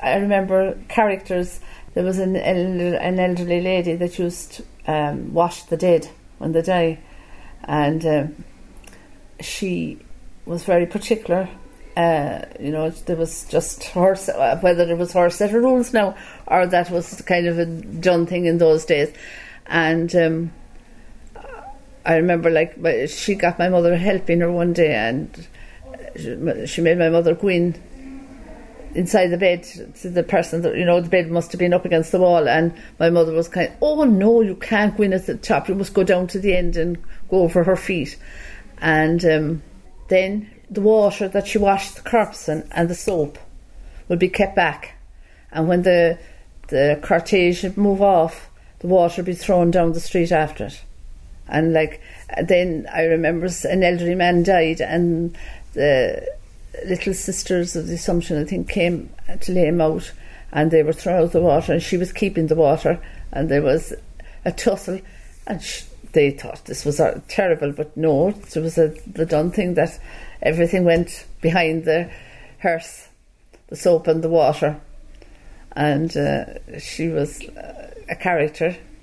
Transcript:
I remember characters. There was an elderly lady that used to wash the dead when they die, and she was very particular. There was just her, whether it was her set of rules now or that was kind of a done thing in those days. And I remember, she got my mother helping her one day, and she made my mother go in inside the bed to the person that, the bed must have been up against the wall, and my mother was kind of, oh no, you can't go in at the top, you must go down to the end and go over her feet. And then the water that she washed the corpse and the soap would be kept back, and when the cortege would move off, the water would be thrown down the street after it. And then I remember an elderly man died, and the Little Sisters of the Assumption, I think, came to lay him out, and they were throwing out the water, and she was keeping the water, and there was a tussle, and they thought this was terrible, but no, it was the done thing that everything went behind the hearse, the soap and the water. And she was a character.